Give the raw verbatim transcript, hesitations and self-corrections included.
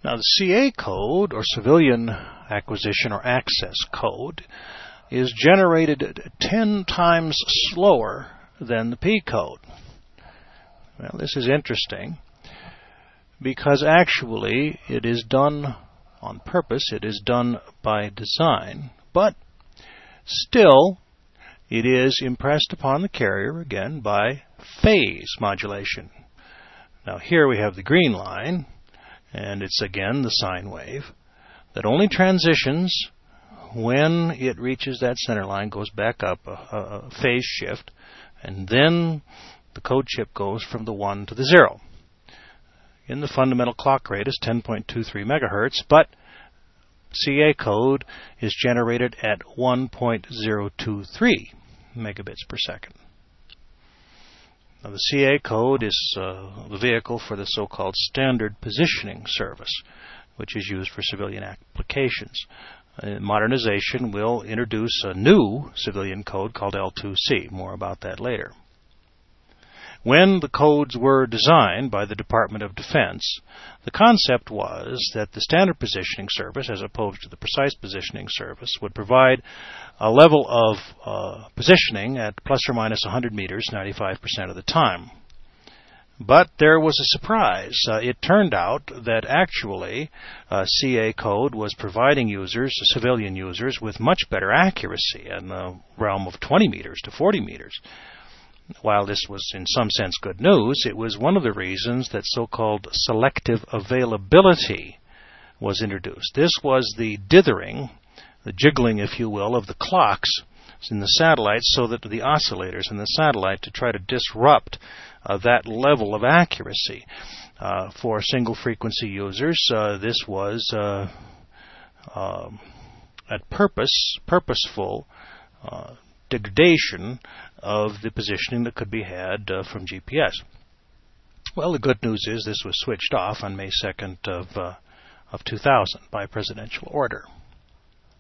Now, the C A code, or Civilian Acquisition or Access Code, is generated ten times slower than the P code. Well, this is interesting because actually it is done on purpose. It is done by design, but still it is impressed upon the carrier, again, by phase modulation. Now here we have the green line, and it's again the sine wave that only transitions when it reaches that center line, goes back up a, a phase shift, and then the code chip goes from the one to the zero. In the fundamental clock rate is ten point two three megahertz, but C A code is generated at one point zero two three megabits per second. Now, the C A code is uh, the vehicle for the so-called standard positioning service, which is used for civilian applications. Uh, modernization will introduce a new civilian code called L two C. More about that later. When the codes were designed by the Department of Defense, the concept was that the standard positioning service, as opposed to the precise positioning service, would provide a level of uh, positioning at plus or minus one hundred meters ninety-five percent of the time. But there was a surprise. Uh, it turned out that actually uh, C A code was providing users, civilian users, with much better accuracy in the realm of twenty meters to forty meters. While this was in some sense good news, it was one of the reasons that so-called selective availability was introduced. This was the dithering, the jiggling, if you will, of the clocks in the satellites so that the oscillators in the satellite to try to disrupt uh, that level of accuracy. Uh, for single frequency users, uh, this was uh, uh, at purpose, purposeful uh, degradation of the positioning that could be had uh, from G P S. Well, the good news is this was switched off on May second of, uh, of two thousand by presidential order.